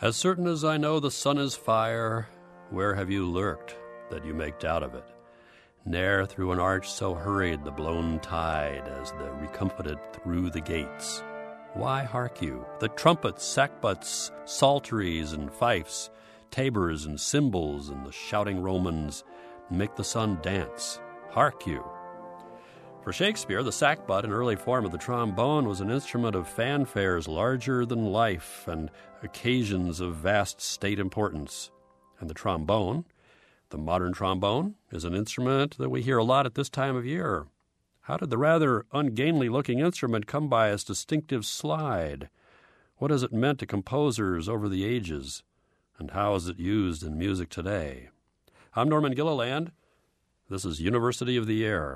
As certain as I know the sun is fire, where have you lurked that you make doubt of it? Ne'er through an arch so hurried the blown tide as the recomforted through the gates. Why hark you? The trumpets, sackbuts, psalteries and fifes, tabors and cymbals and the shouting Romans make the sun dance. Hark you. For Shakespeare, the sackbut, an early form of the trombone, was an instrument of fanfares larger than life and occasions of vast state importance. And the trombone, the modern trombone, is an instrument that we hear a lot at this time of year. How did the rather ungainly-looking instrument come by its distinctive slide? What has it meant to composers over the ages? And how is it used in music today? I'm Norman Gilliland. This is University of the Air.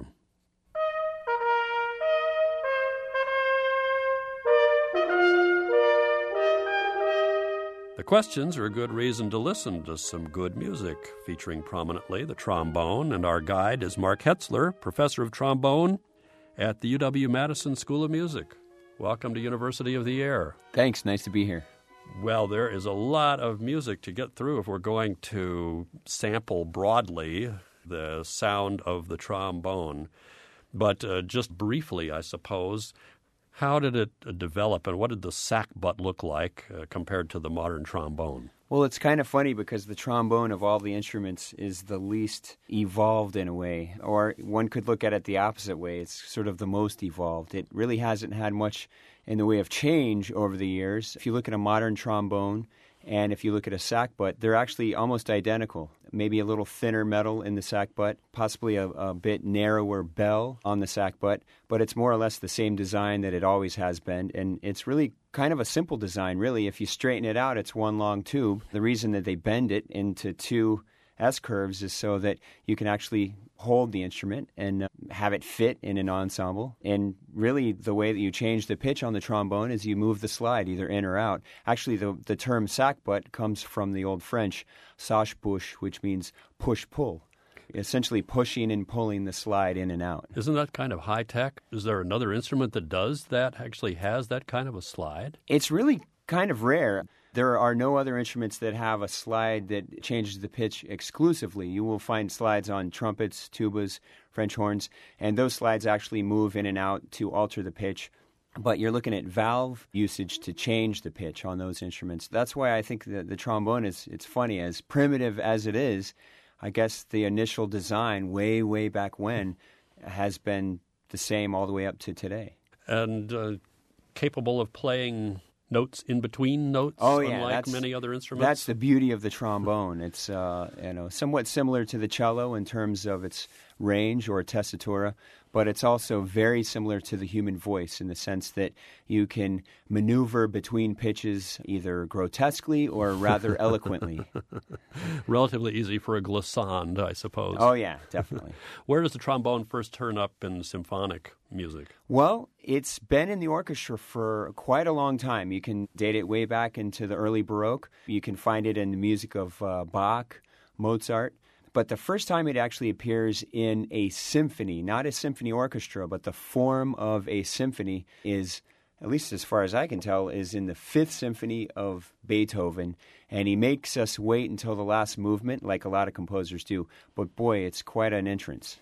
The questions are a good reason to listen to some good music, featuring prominently the trombone, and our guide is Mark Hetzler, professor of trombone at the UW-Madison School of Music. Welcome to University of the Air. Thanks, nice to be here. Well, there is a lot of music to get through if we're going to sample broadly the sound of the trombone. But just briefly, I suppose, how did it develop, and what did the sackbut look like compared to the modern trombone? Well, it's kind of funny because the trombone of all the instruments is the least evolved in a way, or one could look at it the opposite way. It's sort of the most evolved. It really hasn't had much in the way of change over the years. If you look at a modern trombone and if you look at a sackbut, they're actually almost identical. Maybe a little thinner metal in the sackbut, possibly a bit narrower bell on the sackbut, but it's more or less the same design that it always has been. And it's really kind of a simple design, really. If you straighten it out, it's one long tube. The reason that they bend it into two S-curves is so that you can actually hold the instrument and have it fit in an ensemble. And really, the way that you change the pitch on the trombone is you move the slide either in or out. Actually, the term sackbut comes from the Old French sache-bouche, which means push-pull, essentially pushing and pulling the slide in and out. Isn't that kind of high-tech? Is there another instrument that does that, actually has that kind of a slide? It's really kind of rare. There are no other instruments that have a slide that changes the pitch exclusively. You will find slides on trumpets, tubas, French horns, and those slides actually move in and out to alter the pitch. But you're looking at valve usage to change the pitch on those instruments. That's why I think that the trombone it's funny, as primitive as it is, I guess the initial design way, way back when has been the same all the way up to today. And capable of playing notes in between notes, unlike many other instruments? That's the beauty of the trombone. It's somewhat similar to the cello in terms of its range or tessitura, but it's also very similar to the human voice in the sense that you can maneuver between pitches either grotesquely or rather eloquently. Relatively easy for a glissando, I suppose. Oh, yeah, definitely. Where does the trombone first turn up in symphonic music? Well, it's been in the orchestra for quite a long time. You can date it way back into the early Baroque. You can find it in the music of Bach, Mozart. But the first time it actually appears in a symphony, not a symphony orchestra, but the form of a symphony is, at least as far as I can tell, is in the Fifth Symphony of Beethoven. And he makes us wait until the last movement, like a lot of composers do. But boy, it's quite an entrance.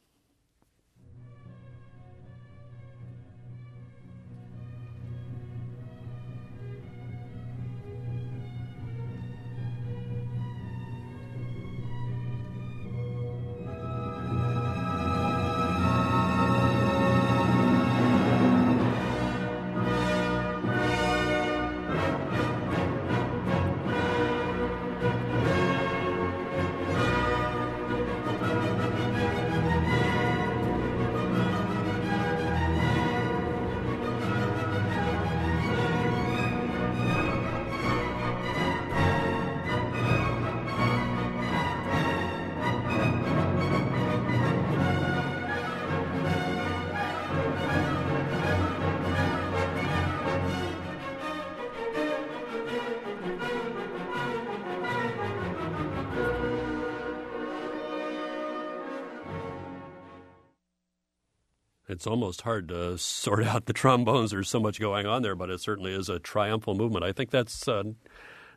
It's almost hard to sort out the trombones. There's so much going on there, but it certainly is a triumphal movement. I think that's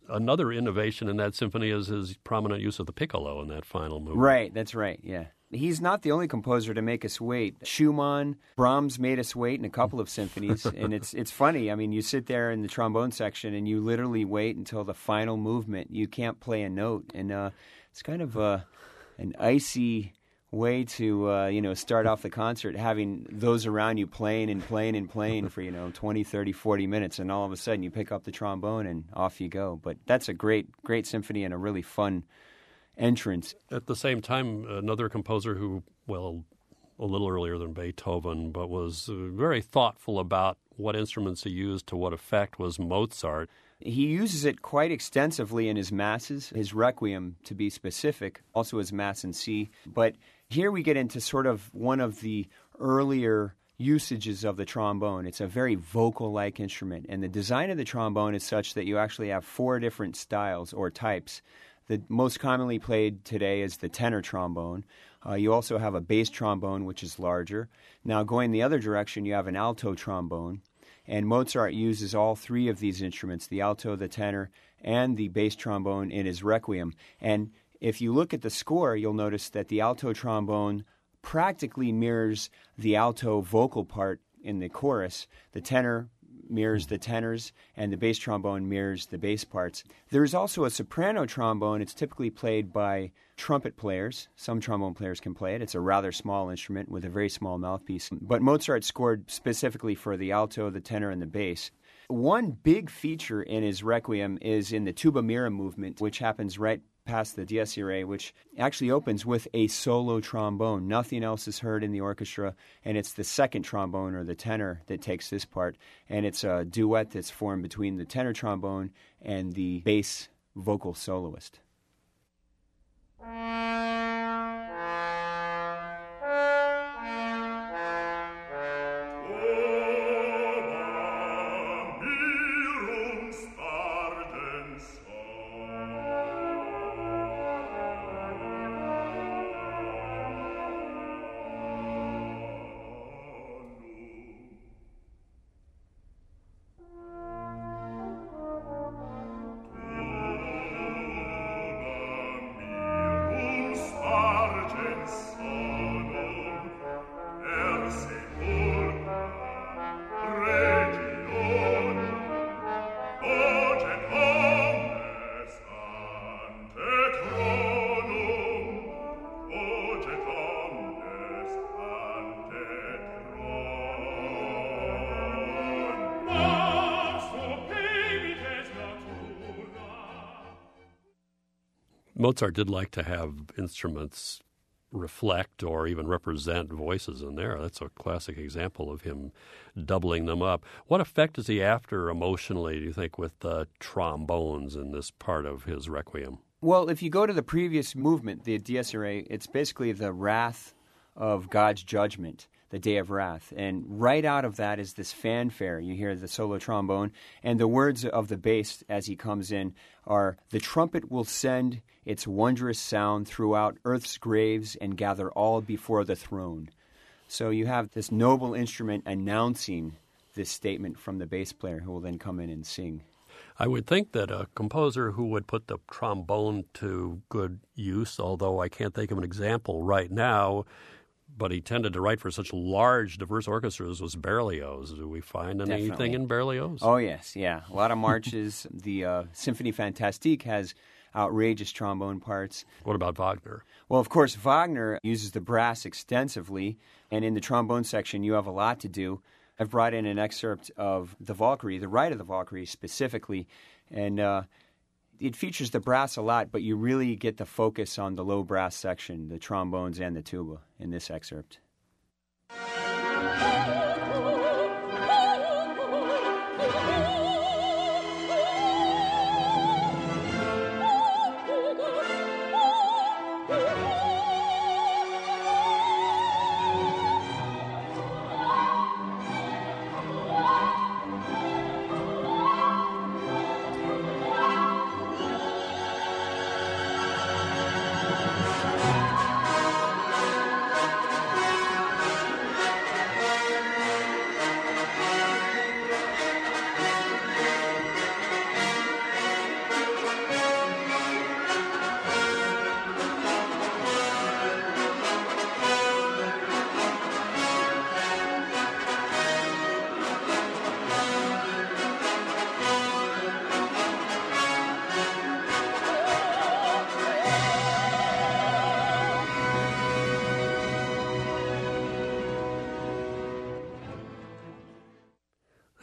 Another innovation in that symphony is his prominent use of the piccolo in that final movement. Right, that's right, yeah. He's not the only composer to make us wait. Schumann, Brahms made us wait in a couple of symphonies, and it's funny. I mean, you sit there in the trombone section, and you literally wait until the final movement. You can't play a note, and it's kind of an icy way to start off the concert, having those around you playing and playing and playing for 20, 30, 40 minutes, and all of a sudden you pick up the trombone and off you go. But that's a great symphony and a really fun entrance. At the same time, another composer who, well, a little earlier than Beethoven, but was very thoughtful about what instruments he used to what effect, was Mozart. He uses it quite extensively in his masses, his Requiem to be specific, also his Mass in C. But here we get into sort of one of the earlier usages of the trombone. It's a very vocal-like instrument, and the design of the trombone is such that you actually have 4 different styles or types. The most commonly played today is the tenor trombone. You also have a bass trombone, which is larger. Now, going the other direction, you have an alto trombone. And Mozart uses all 3 of these instruments, the alto, the tenor, and the bass trombone in his Requiem. And if you look at the score, you'll notice that the alto trombone practically mirrors the alto vocal part in the chorus. The tenor mirrors the tenors, and the bass trombone mirrors the bass parts. There's also a soprano trombone. It's typically played by trumpet players. Some trombone players can play it. It's a rather small instrument with a very small mouthpiece. But Mozart scored specifically for the alto, the tenor, and the bass. One big feature in his Requiem is in the tuba mira movement, which happens right past the Dies Irae, which actually opens with a solo trombone. Nothing else is heard in the orchestra, and it's the second trombone, or the tenor, that takes this part. And it's a duet that's formed between the tenor trombone and the bass vocal soloist. Mozart did like to have instruments reflect or even represent voices in there. That's a classic example of him doubling them up. What effect is he after emotionally, do you think, with the trombones in this part of his Requiem? Well, if you go to the previous movement, the Dies Irae, it's basically the wrath of God's judgment, the day of wrath. And right out of that is this fanfare. You hear the solo trombone, and the words of the bass as he comes in are, "The trumpet will send its wondrous sound throughout earth's graves and gather all before the throne." So you have this noble instrument announcing this statement from the bass player, who will then come in and sing. I would think that a composer who would put the trombone to good use, although I can't think of an example right now, but he tended to write for such large, diverse orchestras, was Berlioz. Do we find anything Definitely. in Berlioz? Oh, yes, yeah. A lot of marches. The Symphonie Fantastique has outrageous trombone parts. What about Wagner? Well, of course, Wagner uses the brass extensively, and in the trombone section, you have a lot to do. I've brought in an excerpt of the Valkyrie, the Rite of the Valkyrie specifically, and it features the brass a lot, but you really get the focus on the low brass section, the trombones and the tuba in this excerpt.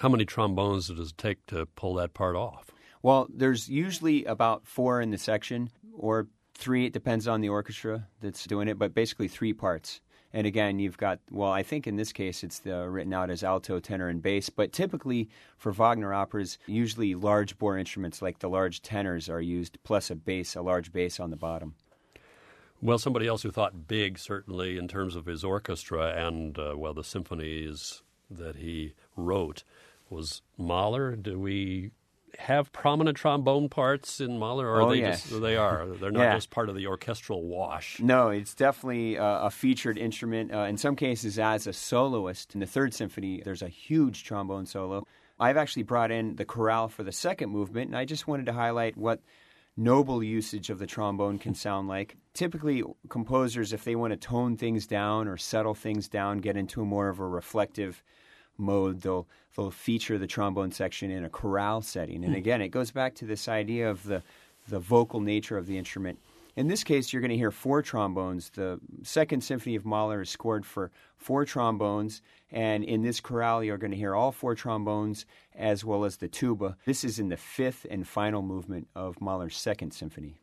How many trombones does it take to pull that part off? Well, there's usually about 4 in the section, or 3. It depends on the orchestra that's doing it, but basically 3 parts. And again, you've got, well, I think in this case it's written out as alto, tenor, and bass. But typically for Wagner operas, usually large bore instruments like the large tenors are used, plus a large bass on the bottom. Well, somebody else who thought big, certainly, in terms of his orchestra and, the symphonies that he wrote was Mahler. Do we have prominent trombone parts in Mahler, or yes. They are. They're not just part of the orchestral wash. No, it's definitely a featured instrument. In some cases, as a soloist. In the Third Symphony, there's a huge trombone solo. I've actually brought in the chorale for the second movement, and I just wanted to highlight what noble usage of the trombone can sound like. Typically, composers, if they want to tone things down or settle things down, get into more of a reflective mode, they'll feature the trombone section in a chorale setting. And again, it goes back to this idea of the vocal nature of the instrument. In this case, you're going to hear 4 trombones. The Second Symphony of Mahler is scored for 4 trombones, and in this chorale, you're going to hear all 4 trombones as well as the tuba. This is in the 5th and final movement of Mahler's Second Symphony.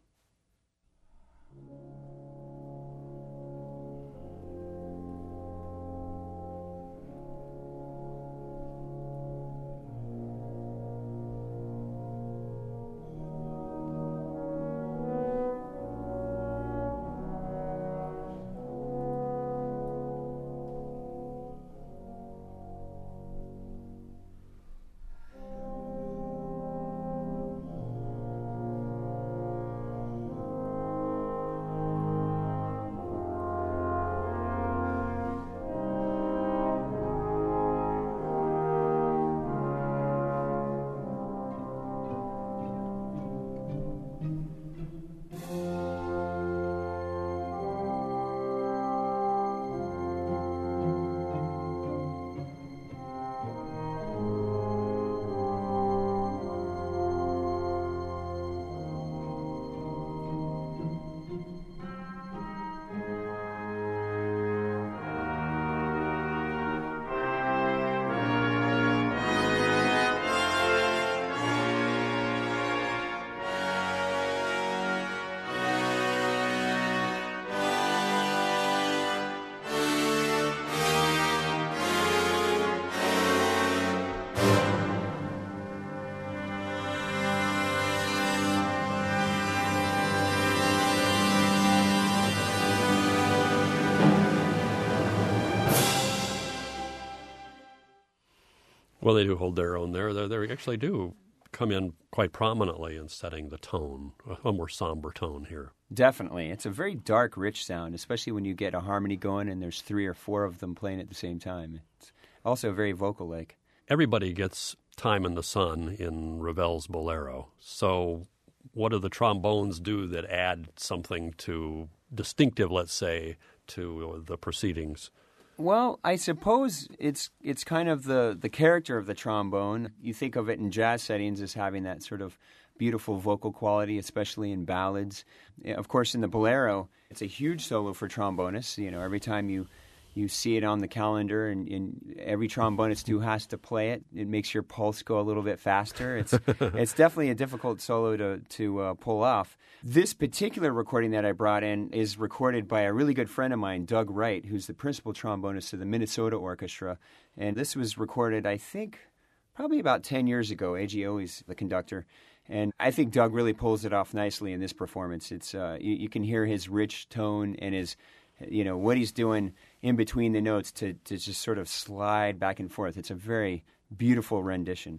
Well, they do hold their own there. They actually do come in quite prominently in setting the tone, a more somber tone here. Definitely. It's a very dark, rich sound, especially when you get a harmony going and there's 3 or 4 of them playing at the same time. It's also very vocal-like. Everybody gets time in the sun in Ravel's Bolero. So what do the trombones do that add something to distinctive, let's say, to the proceedings? Well, I suppose it's kind of the character of the trombone. You think of it in jazz settings as having that sort of beautiful vocal quality, especially in ballads. Of course, in the Bolero, it's a huge solo for trombonists. You know, every time you see it on the calendar and every trombonist who has to play it, it makes your pulse go a little bit faster. It's definitely a difficult solo to pull off. This particular recording that I brought in is recorded by a really good friend of mine, Doug Wright, who's the principal trombonist of the Minnesota Orchestra. And this was recorded, I think, probably about 10 years ago. A.G. is the conductor. And I think Doug really pulls it off nicely in this performance. It's you can hear his rich tone and his, what he's doing in between the notes to just sort of slide back and forth. It's a very beautiful rendition.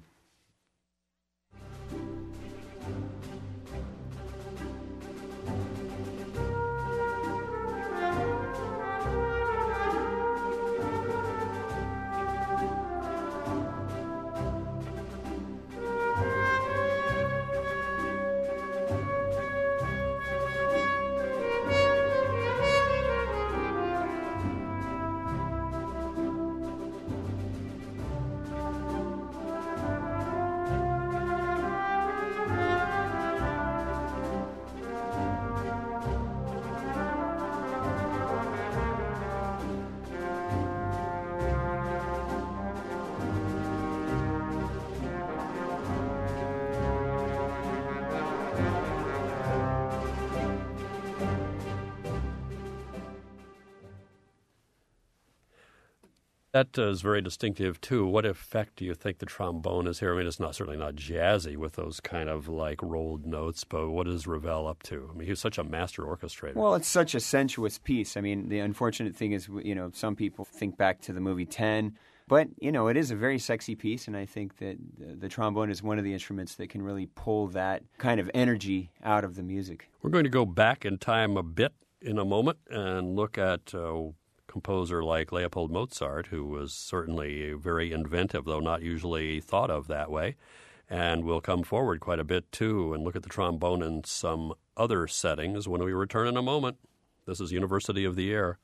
That is very distinctive, too. What effect do you think the trombone is here? I mean, it's certainly not jazzy with those kind of like rolled notes, but what is Ravel up to? I mean, he's such a master orchestrator. Well, it's such a sensuous piece. I mean, the unfortunate thing is, some people think back to the movie 10, but, it is a very sexy piece, and I think that the trombone is one of the instruments that can really pull that kind of energy out of the music. We're going to go back in time a bit in a moment and look at composer like Leopold Mozart, who was certainly very inventive, though not usually thought of that way. And we'll come forward quite a bit, too, and look at the trombone in some other settings when we return in a moment. This is University of the Air.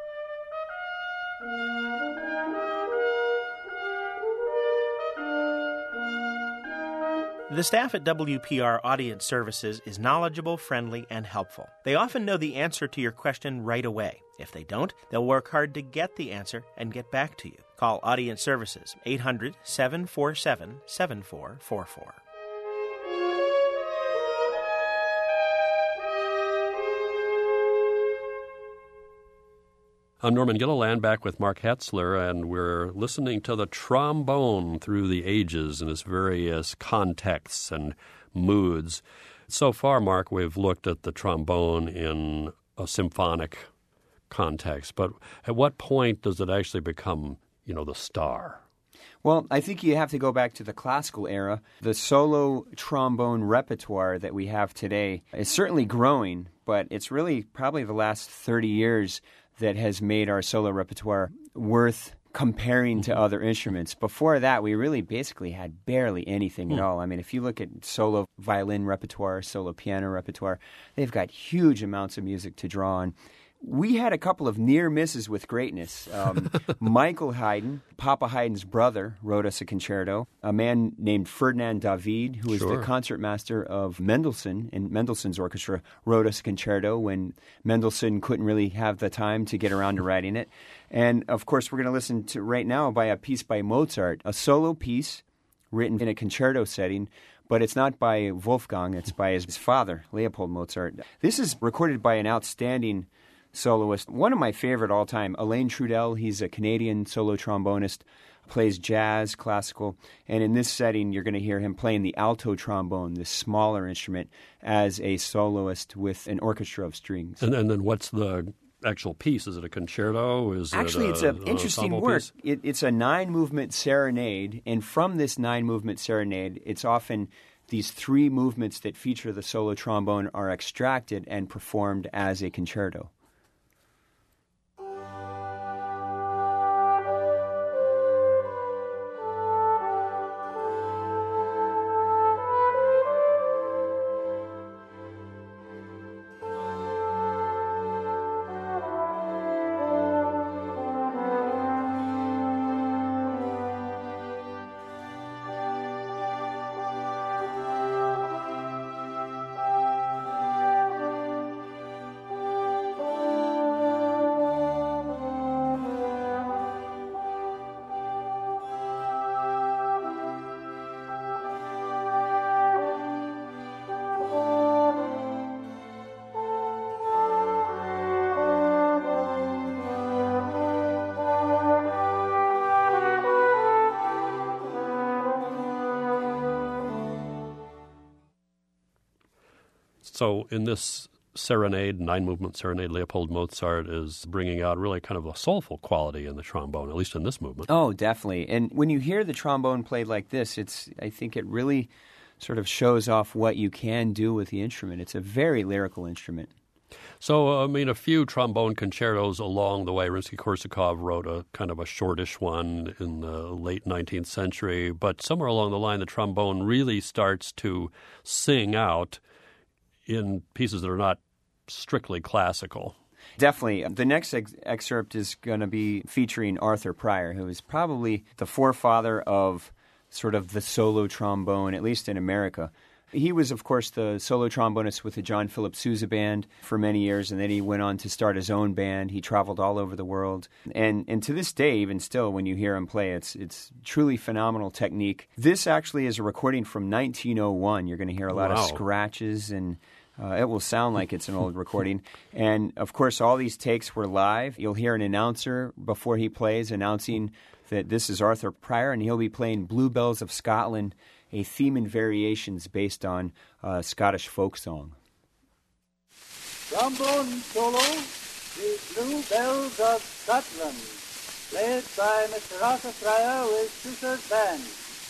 The staff at WPR Audience Services is knowledgeable, friendly, and helpful. They often know the answer to your question right away. If they don't, they'll work hard to get the answer and get back to you. Call Audience Services, 800-747-7444. I'm Norman Gilliland, back with Mark Hetzler, and we're listening to the trombone through the ages in its various contexts and moods. So far, Mark, we've looked at the trombone in a symphonic context, but at what point does it actually become, the star? Well, I think you have to go back to the classical era. The solo trombone repertoire that we have today is certainly growing, but it's really probably the last 30 years that has made our solo repertoire worth comparing to other instruments. Before that, we really basically had barely anything at all. I mean, if you look at solo violin repertoire, solo piano repertoire, they've got huge amounts of music to draw on. We had a couple of near misses with greatness. Michael Haydn, Papa Haydn's brother, wrote us a concerto. A man named Ferdinand David, who was the concertmaster of Mendelssohn in Mendelssohn's orchestra, wrote us a concerto when Mendelssohn couldn't really have the time to get around to writing it. And, of course, we're going to listen to right now by a piece by Mozart, a solo piece written in a concerto setting, but it's not by Wolfgang, it's by his father, Leopold Mozart. This is recorded by an outstanding soloist. One of my favorite all time, Alain Trudel. He's a Canadian solo trombonist, plays jazz, classical, and in this setting you're going to hear him playing the alto trombone, this smaller instrument, as a soloist with an orchestra of strings. And then what's the actual piece? Is it a concerto? Actually, it's an interesting work. It's a 9-movement serenade, and from this 9-movement serenade, it's often these 3 movements that feature the solo trombone are extracted and performed as a concerto. So in this serenade, 9-movement serenade, Leopold Mozart is bringing out really kind of a soulful quality in the trombone, at least in this movement. Oh, definitely. And when you hear the trombone played like this, I think it really sort of shows off what you can do with the instrument. It's a very lyrical instrument. So, a few trombone concertos along the way. Rimsky-Korsakov wrote a kind of a shortish one in the late 19th century, but somewhere along the line, the trombone really starts to sing out in pieces that are not strictly classical. Definitely. The next excerpt is going to be featuring Arthur Pryor, who is probably the forefather of sort of the solo trombone, at least in America. He was, of course, the solo trombonist with the John Philip Sousa Band for many years, and then he went on to start his own band. He traveled all over the world. And to this day, even still, when you hear him play, it's truly phenomenal technique. This actually is a recording from 1901. You're going to hear a lot of scratches and It will sound like it's an old recording. And, of course, all these takes were live. You'll hear an announcer before he plays announcing that this is Arthur Pryor, and he'll be playing Bluebells of Scotland, a theme and variations based on Scottish folk song. Trombone solo, the Bluebells of Scotland, played by Mr. Arthur Pryor with Shooter's Band.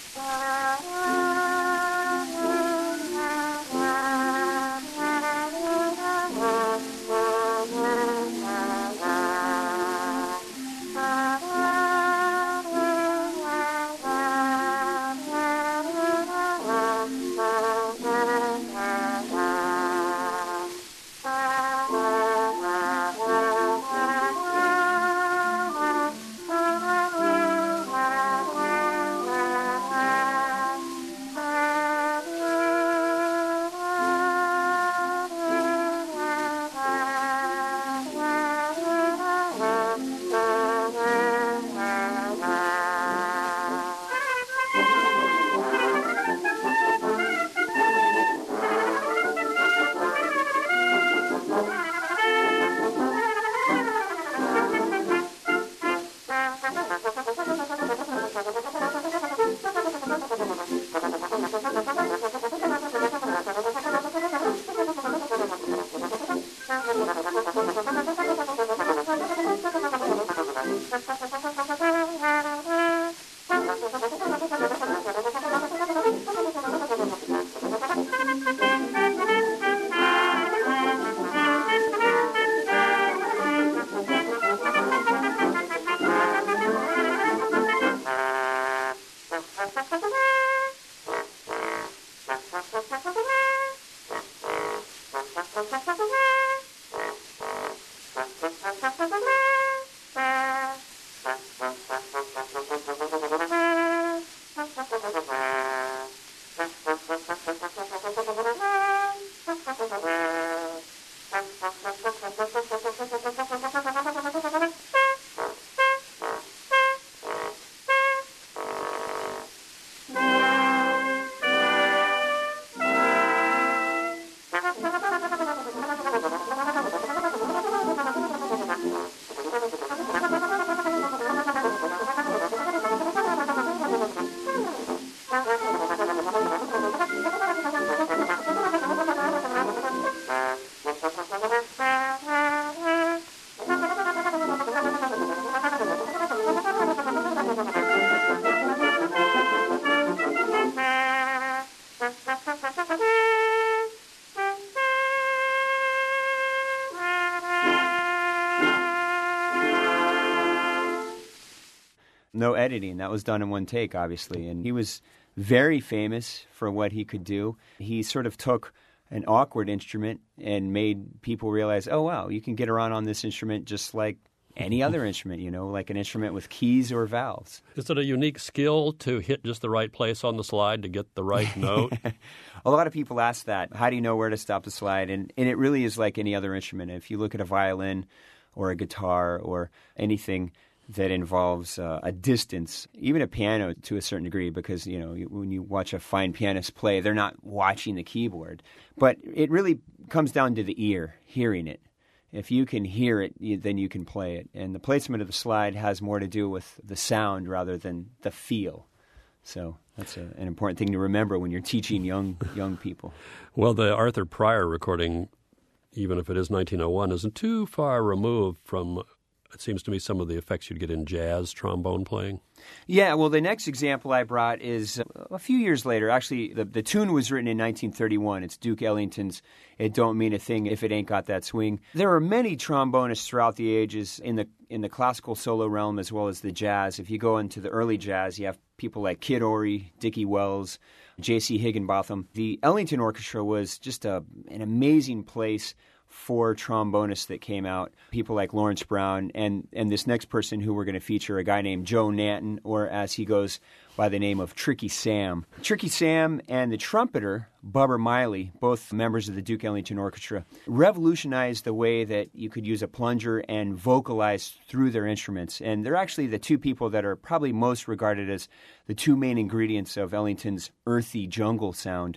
No editing. That was done in one take, obviously. And he was very famous for what he could do. He sort of took an awkward instrument and made people realize, oh, wow, you can get around on this instrument just like any other instrument, you know, like an instrument with keys or valves. Is it a unique skill to hit just the right place on the slide to get the right note? A lot of people ask that. How do you know where to stop the slide? And it really is like any other instrument. If you look at a violin or a guitar or anything that involves a distance, even a piano to a certain degree, because, you know, when you watch a fine pianist play, they're not watching the keyboard. But it really comes down to the ear, hearing it. If you can hear it, then you can play it. And the placement of the slide has more to do with the sound rather than the feel. So that's an important thing to remember when you're teaching young people. Well, the Arthur Pryor recording, even if it is 1901, isn't too far removed from, it seems to me, some of the effects you'd get in jazz trombone playing. Yeah, well, the next example I brought is a few years later. Actually, the tune was written in 1931. It's Duke Ellington's It Don't Mean a Thing If It Ain't Got That Swing. There are many trombonists throughout the ages in the classical solo realm as well as the jazz. If you go into the early jazz, you have people like Kid Ory, Dickie Wells, J.C. Higginbotham. The Ellington Orchestra was just an amazing place for trombonists that came out, people like Lawrence Brown, and this next person who we're going to feature, a guy named Joe Nanton, or as he goes by the name of Tricky Sam. Tricky Sam and the trumpeter, Bubber Miley, both members of the Duke Ellington Orchestra, revolutionized the way that you could use a plunger and vocalize through their instruments. And they're actually the two people that are probably most regarded as the two main ingredients of Ellington's earthy jungle sound.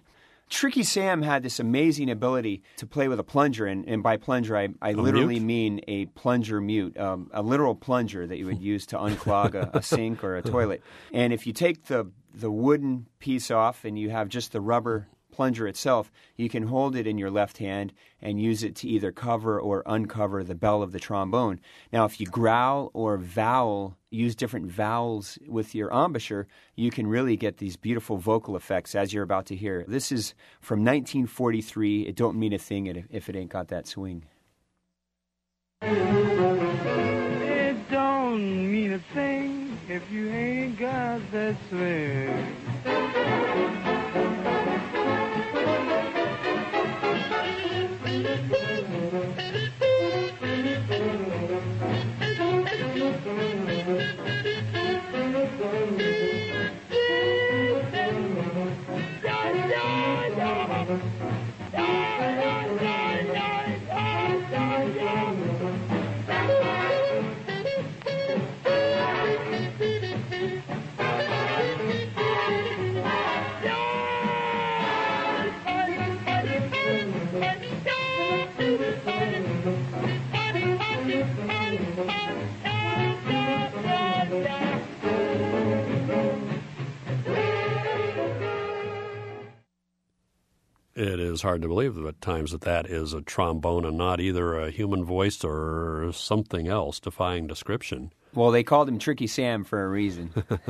Tricky Sam had this amazing ability to play with a plunger, and by plunger I literally mean a plunger mute, a literal plunger that you would use to unclog a sink or a toilet. And if you take the wooden piece off and you have just the rubber plunger itself, you can hold it in your left hand and use it to either cover or uncover the bell of the trombone. Now, if you growl or vowel, use different vowels with your embouchure, you can really get these beautiful vocal effects as you're about to hear. This is from 1943. It don't mean a thing if it ain't got that swing. It don't mean a thing if you ain't got that swing. It is hard to believe at times that is a trombone and not either a human voice or something else defying description. Well, they called him Tricky Sam for a reason.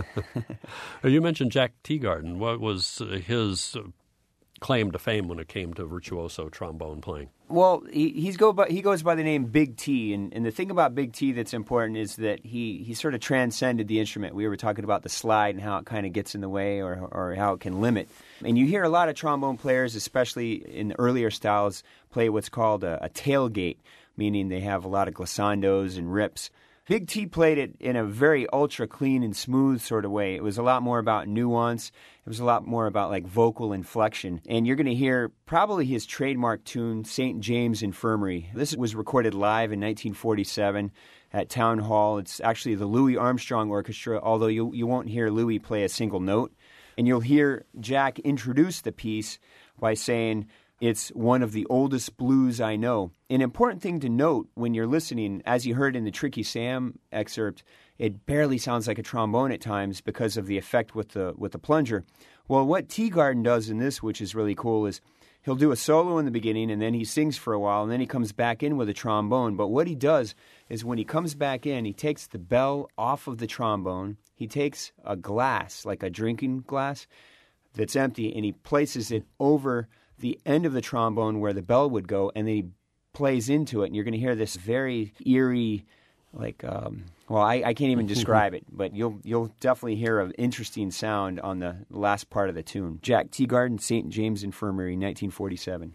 You mentioned Jack Teagarden. What was his claim to fame when it came to virtuoso trombone playing? Well, he goes by the name Big T, and the thing about Big T that's important is that he sort of transcended the instrument. We were talking about the slide and how it kind of gets in the way or how it can limit. And you hear a lot of trombone players, especially in the earlier styles, play what's called a tailgate, meaning they have a lot of glissandos and rips. Big T played it in a very ultra clean and smooth sort of way. It was a lot more about nuance. It was a lot more about like vocal inflection. And you're going to hear probably his trademark tune, St. James Infirmary. This was recorded live in 1947 at Town Hall. It's actually the Louis Armstrong Orchestra, although you won't hear Louis play a single note. And you'll hear Jack introduce the piece by saying, "It's one of the oldest blues I know." An important thing to note when you're listening, as you heard in the Tricky Sam excerpt, it barely sounds like a trombone at times because of the effect with the plunger. Well, what Teagarden does in this, which is really cool, is he'll do a solo in the beginning and then he sings for a while and then he comes back in with a trombone. But what he does is when he comes back in, he takes the bell off of the trombone. He takes a glass, like a drinking glass that's empty, and he places it over the end of the trombone where the bell would go, and then he plays into it, and you're going to hear this very eerie, like, I can't even describe it, but you'll definitely hear an interesting sound on the last part of the tune. Jack Teagarden, St. James Infirmary, 1947.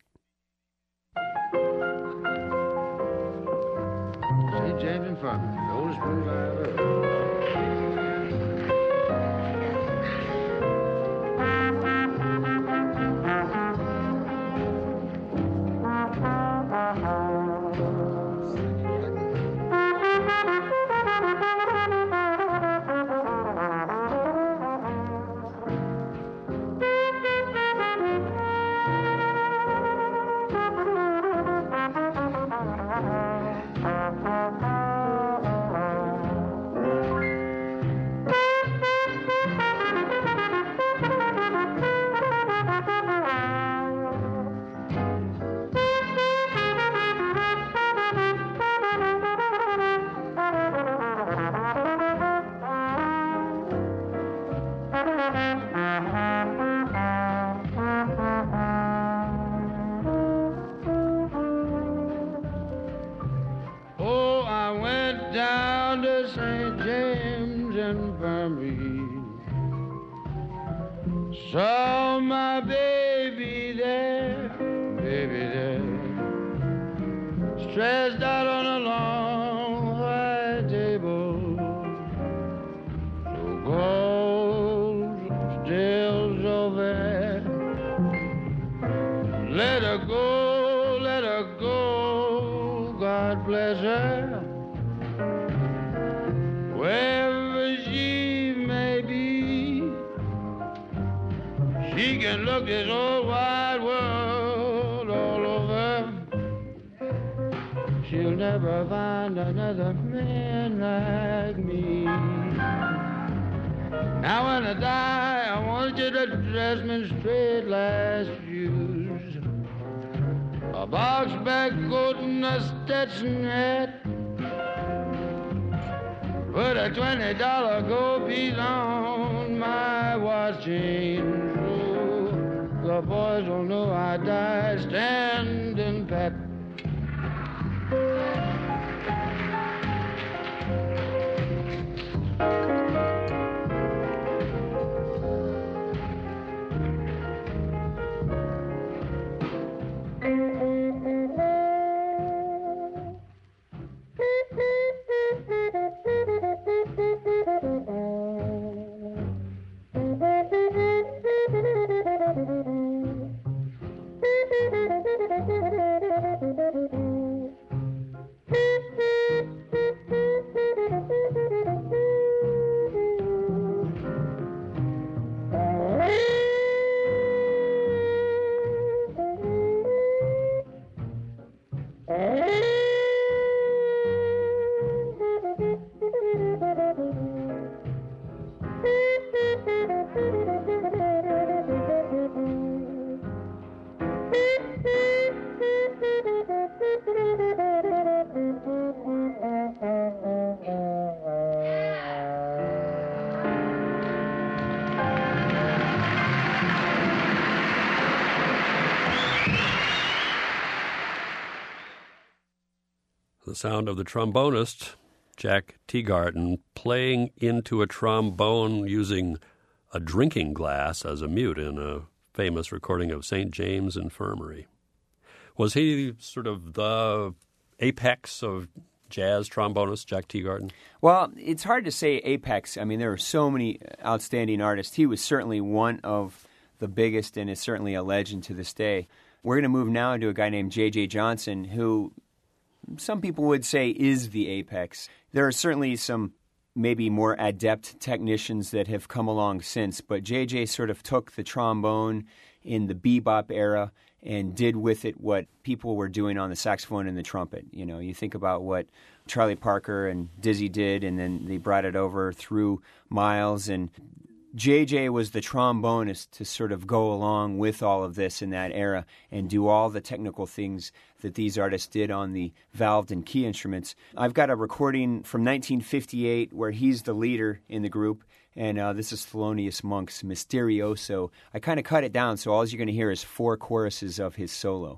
St. James Infirmary, the oldest blues I ever heard. Down to St. James Infirmary, saw my baby there, stretched out on a long white table, so cold, still so fair. Let her go, God bless her. Wherever she may be, She can look this old wide world all over. She'll never find another man like me. Now when I die, I want you to dress me in straight last shoes, a box back coat and a Stetson hat. Put a $20 gold piece on my watch chain, so the boys will know I died standing pat. The sound of the trombonist, Jack Teagarden, playing into a trombone using a drinking glass as a mute in a famous recording of St. James Infirmary. Was he sort of the apex of jazz trombonist, Jack Teagarden? Well, it's hard to say apex. I mean, there are so many outstanding artists. He was certainly one of the biggest and is certainly a legend to this day. We're going to move now to a guy named J.J. Johnson, who some people would say is the apex. There are certainly some maybe more adept technicians that have come along since, but J.J. sort of took the trombone in the bebop era and did with it what people were doing on the saxophone and the trumpet. You know, you think about what Charlie Parker and Dizzy did, and then they brought it over through Miles, and J.J. was the trombonist to sort of go along with all of this in that era and do all the technical things that these artists did on the valved and key instruments. I've got a recording from 1958 where he's the leader in the group, and this is Thelonious Monk's Mysterioso. I kind of cut it down, so all you're going to hear is 4 choruses of his solo.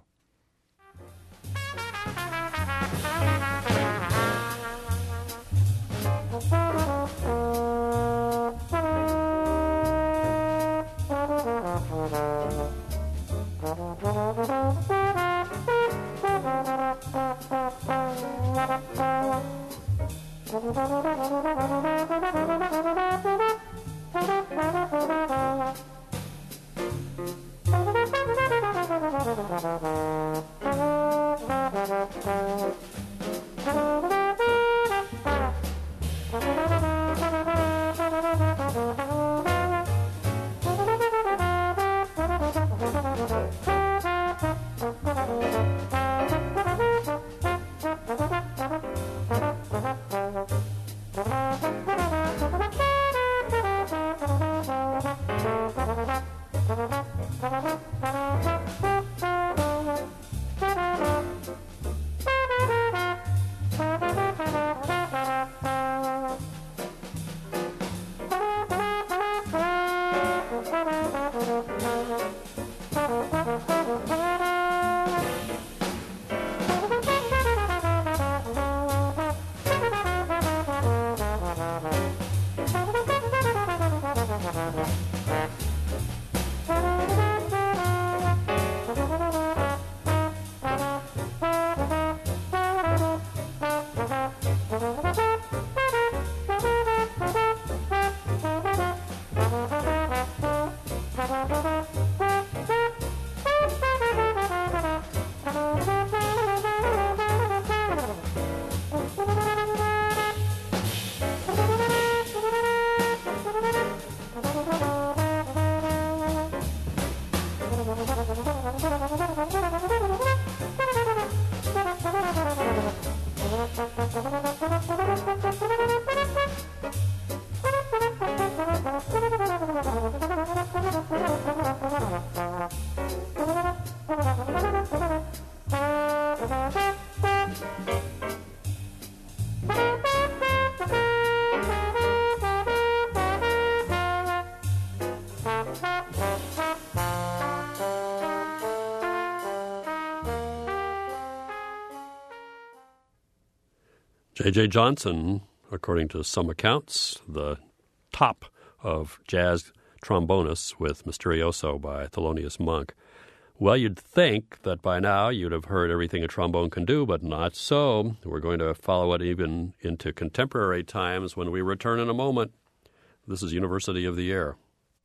J.J. Johnson, according to some accounts, the top of jazz trombonists with Misterioso by Thelonious Monk. Well, you'd think that by now you'd have heard everything a trombone can do, but not so. We're going to follow it even into contemporary times when we return in a moment. This is University of the Air.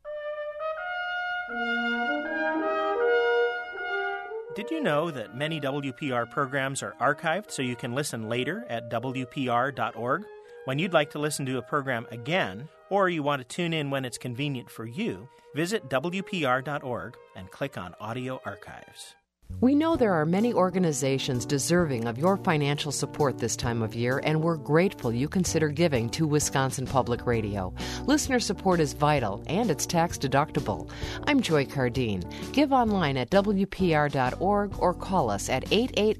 Did you know that many WPR programs are archived so you can listen later at WPR.org? When you'd like to listen to a program again, or you want to tune in when it's convenient for you, visit WPR.org and click on Audio Archives. We know there are many organizations deserving of your financial support this time of year, and we're grateful you consider giving to Wisconsin Public Radio. Listener support is vital, and it's tax-deductible. I'm Joy Cardine. Give online at WPR.org or call us at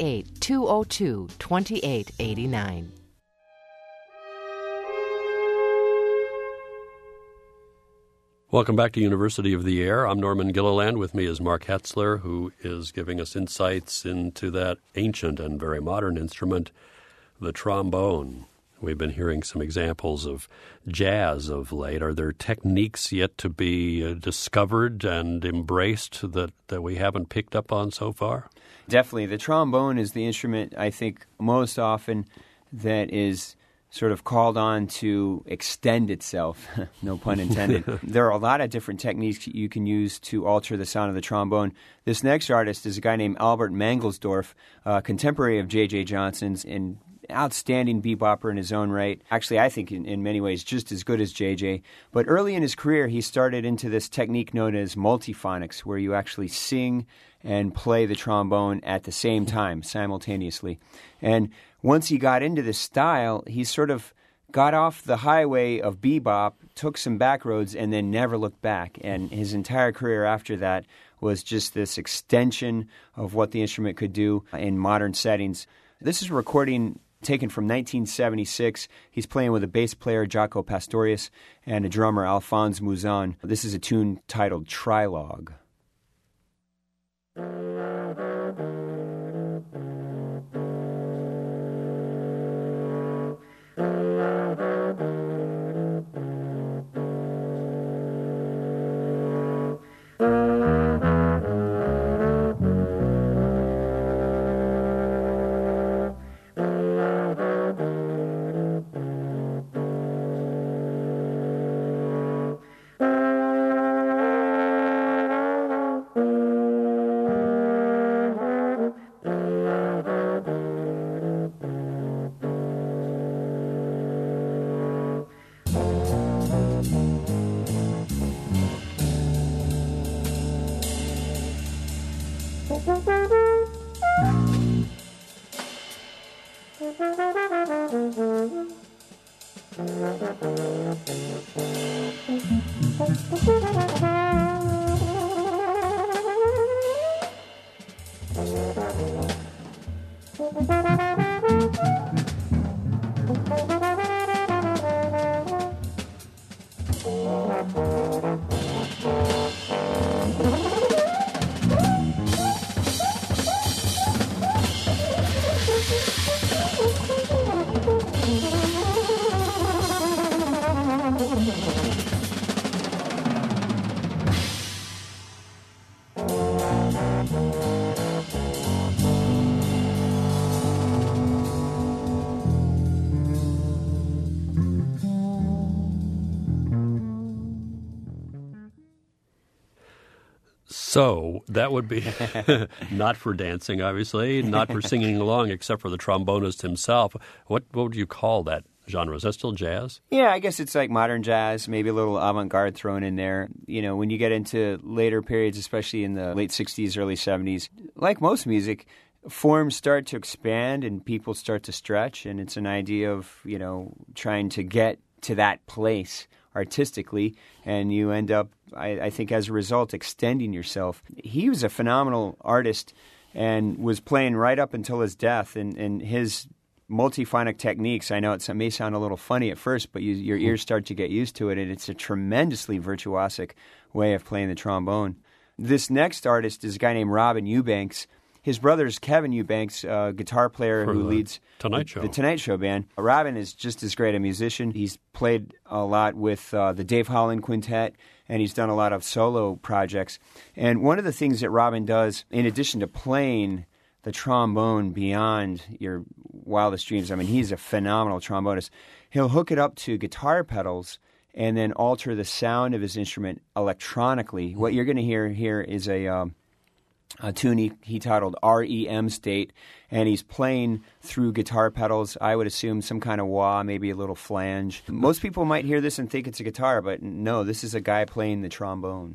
888-202-2889. Welcome back to University of the Air. I'm Norman Gilliland. With me is Mark Hetzler, who is giving us insights into that ancient and very modern instrument, the trombone. We've been hearing some examples of jazz of late. Are there techniques yet to be discovered and embraced that we haven't picked up on so far? Definitely. The trombone is the instrument, I think, most often that is sort of called on to extend itself, no pun intended. There are a lot of different techniques you can use to alter the sound of the trombone. This next artist is a guy named Albert Mangelsdorf, contemporary of J.J. Johnson's, and outstanding bebopper in his own right. Actually, I think in many ways just as good as J.J. But early in his career, he started into this technique known as multiphonics, where you actually sing and play the trombone at the same time, simultaneously. And once he got into this style, he sort of got off the highway of bebop, took some back roads, and then never looked back. And his entire career after that was just this extension of what the instrument could do in modern settings. This is a recording taken from 1976. He's playing with a bass player, Jaco Pastorius, and a drummer, Alphonse Mouzon. This is a tune titled Trilogue. So that would be not for dancing, obviously, not for singing along, except for the trombonist himself. What would you call that genre? Is that still jazz? Yeah, I guess it's like modern jazz, maybe a little avant-garde thrown in there. You know, when you get into later periods, especially in the late 60s, early 70s, like most music, forms start to expand and people start to stretch, and it's an idea of, you know, trying to get to that place artistically, and you end up, I think, as a result, extending yourself. He was a phenomenal artist and was playing right up until his death, and his multiphonic techniques, I know it may sound a little funny at first, but your ears start to get used to it, and it's a tremendously virtuosic way of playing the trombone. This next artist is a guy named Robin Eubanks. his brother's Kevin Eubanks, guitar player For who the leads Tonight Show. the Tonight Show band. Robin is just as great a musician. He's played a lot with the Dave Holland Quintet, and he's done a lot of solo projects. And one of the things that Robin does, in addition to playing the trombone beyond your wildest dreams, I mean, he's a phenomenal trombonist. He'll hook it up to guitar pedals and then alter the sound of his instrument electronically. What you're going to hear here is a tune he titled REM State, and he's playing through guitar pedals. I would assume some kind of wah, maybe a little flange. Most people might hear this and think it's a guitar, but no, this is a guy playing the trombone.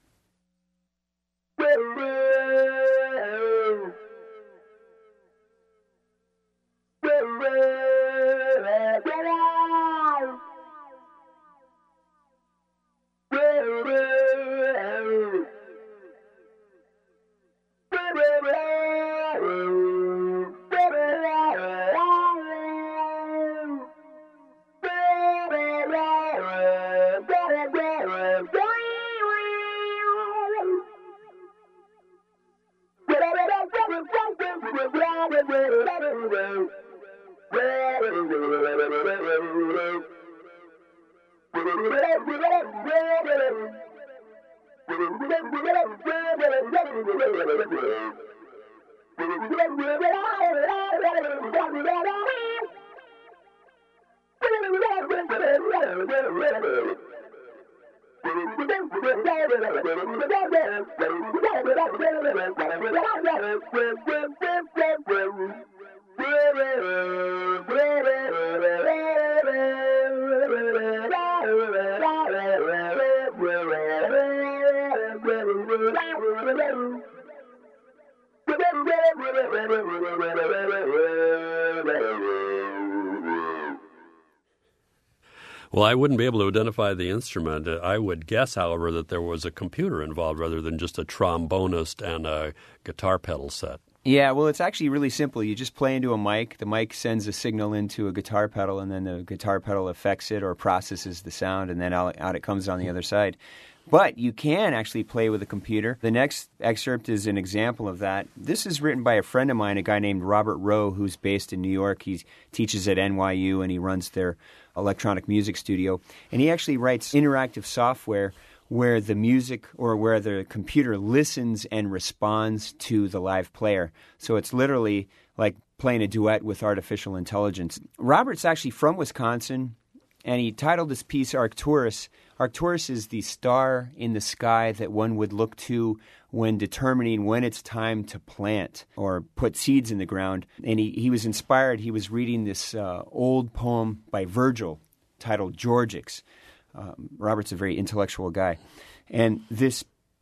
Well, I wouldn't be able to identify the instrument. I would guess, however, that there was a computer involved rather than just a trombonist and a guitar pedal set. Yeah, well, it's actually really simple. You just play into a mic. The mic sends a signal into a guitar pedal, and then the guitar pedal affects it or processes the sound, and then out it comes on the other side. But you can actually play with a computer. The next excerpt is an example of that. This is written by a friend of mine, a guy named Robert Rowe, who's based in New York. He teaches at NYU, and he runs their electronic music studio. And he actually writes interactive software where the music or where the computer listens and responds to the live player. So it's literally like playing a duet with artificial intelligence. Robert's actually from Wisconsin, and he titled this piece Arcturus. Arcturus is the star in the sky that one would look to when determining when it's time to plant or put seeds in the ground. And he was inspired. He was reading this old poem by Virgil titled Georgics. Robert's a very intellectual guy. And this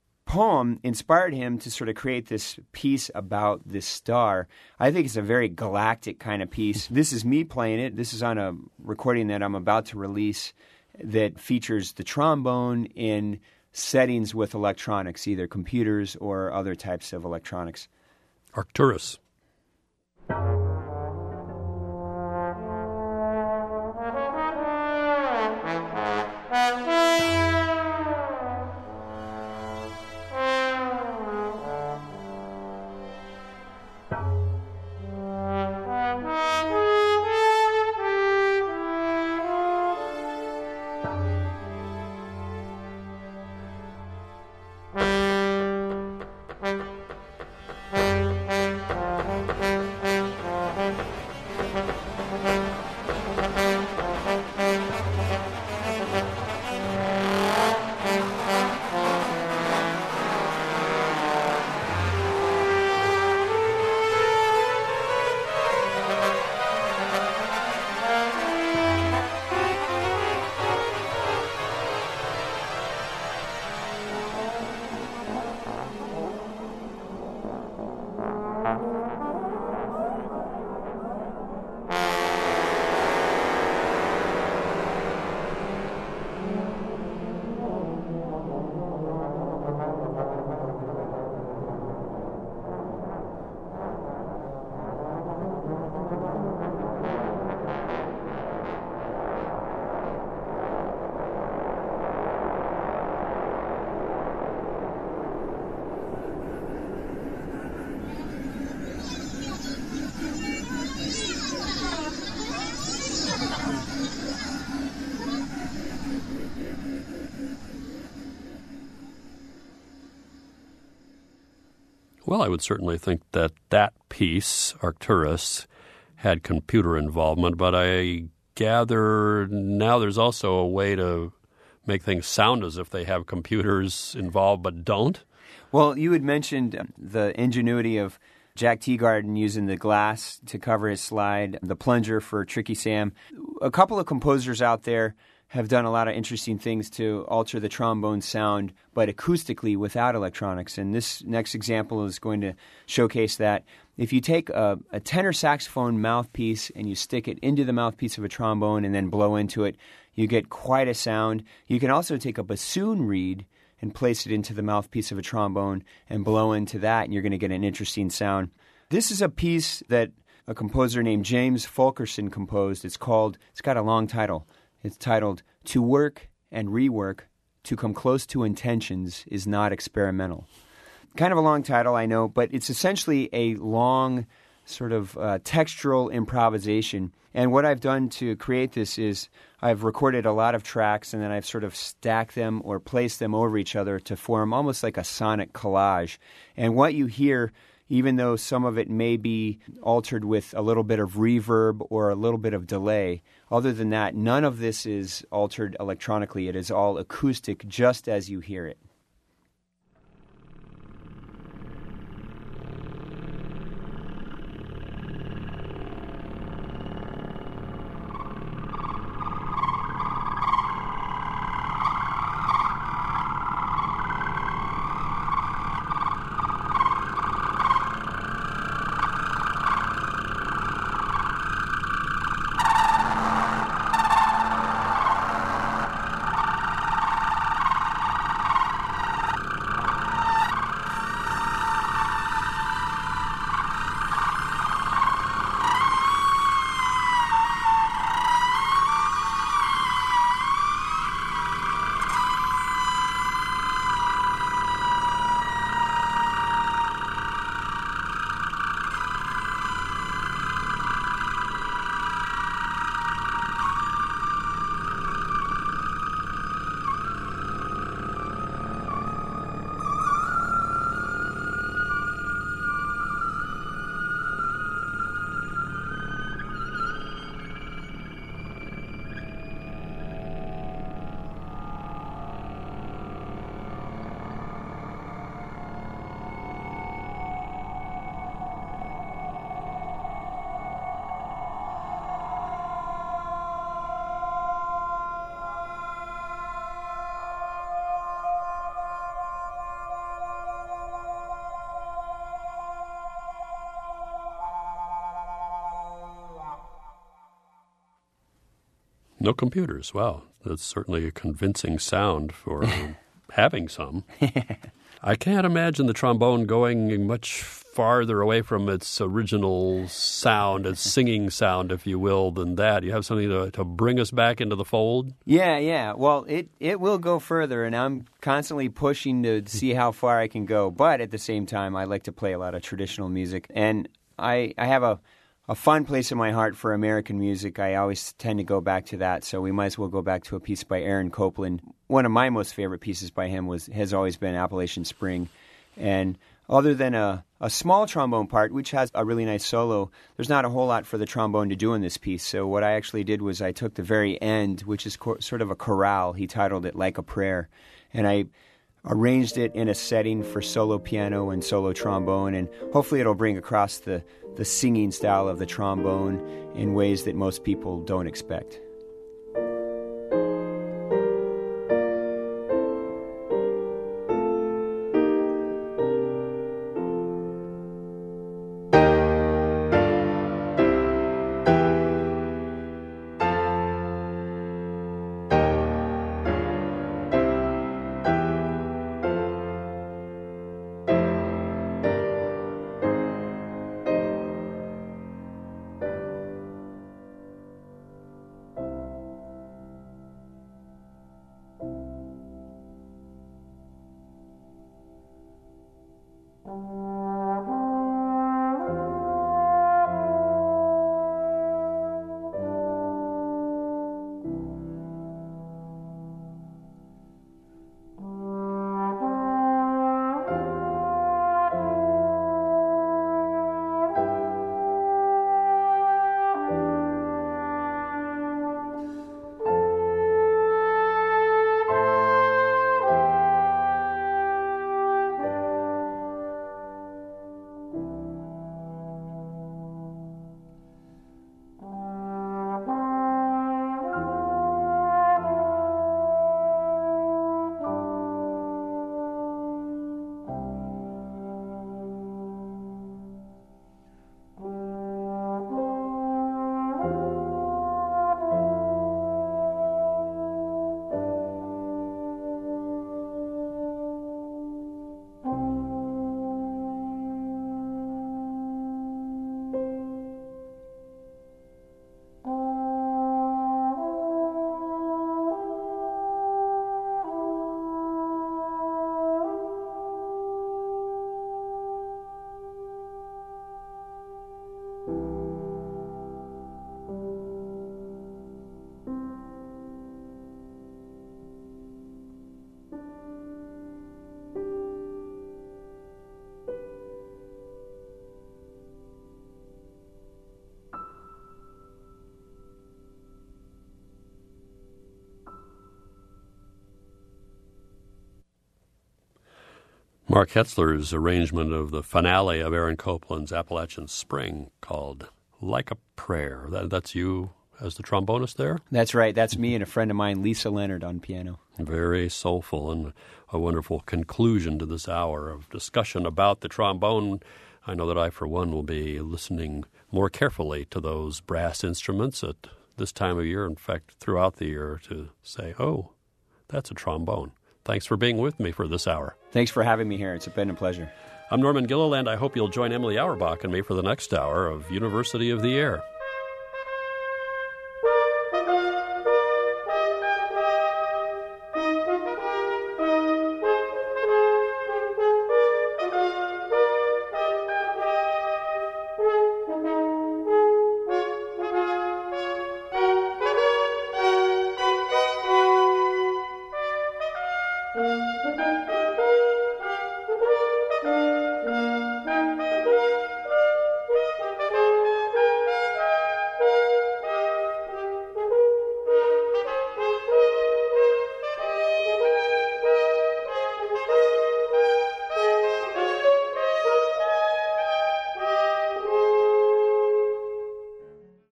poem inspired him to sort of create this piece about this star. I think it's a very galactic kind of piece. This is me playing it. This is on a recording that I'm about to release that features the trombone in settings with electronics, either computers or other types of electronics. Arcturus. Well, I would certainly think that that piece, Arcturus, had computer involvement, but I gather now there's also a way to make things sound as if they have computers involved but don't. Well, you had mentioned the ingenuity of Jack Teagarden using the glass to cover his slide, the plunger for Tricky Sam. A couple of composers out there have done a lot of interesting things to alter the trombone sound, but acoustically without electronics. And this next example is going to showcase that. If you take a tenor saxophone mouthpiece and you stick it into the mouthpiece of a trombone and then blow into it, you get quite a sound. You can also take a bassoon reed and place it into the mouthpiece of a trombone and blow into that, and you're going to get an interesting sound. This is a piece that a composer named James Fulkerson composed. It's got a long title. It's titled, "To Work and Rework, to Come Close to Intentions is Not Experimental." Kind of a long title, I know, but it's essentially a long sort of textural improvisation. And what I've done to create this is I've recorded a lot of tracks and then I've sort of stacked them or placed them over each other to form almost like a sonic collage. And what you hear, even though some of it may be altered with a little bit of reverb or a little bit of delay, other than that, none of this is altered electronically. It is all acoustic just as you hear it. No computers. Wow. That's certainly a convincing sound for having some. I can't imagine the trombone going much farther away from its original sound, its singing sound, if you will, than that. You have something to bring us back into the fold? Yeah. Well, it will go further, and I'm constantly pushing to see how far I can go. But at the same time, I like to play a lot of traditional music. And I have a fun place in my heart for American music. I always tend to go back to that, so we might as well go back to a piece by Aaron Copland. One of my most favorite pieces by him has always been Appalachian Spring. And other than a small trombone part, which has a really nice solo, there's not a whole lot for the trombone to do in this piece. So what I actually did was I took the very end, which is sort of a chorale. He titled it Like a Prayer. And I arranged it in a setting for solo piano and solo trombone, and hopefully it'll bring across the singing style of the trombone in ways that most people don't expect. Mark Hetzler's arrangement of the finale of Aaron Copland's Appalachian Spring called Like a Prayer. That's you as the trombonist there? That's right. That's me and a friend of mine, Lisa Leonard, on piano. Very soulful and a wonderful conclusion to this hour of discussion about the trombone. I know that I, for one, will be listening more carefully to those brass instruments at this time of year, in fact, throughout the year, to say, oh, that's a trombone. Thanks for being with me for this hour. Thanks for having me here. It's been a pleasure. I'm Norman Gilliland. I hope you'll join Emily Auerbach and me for the next hour of University of the Air.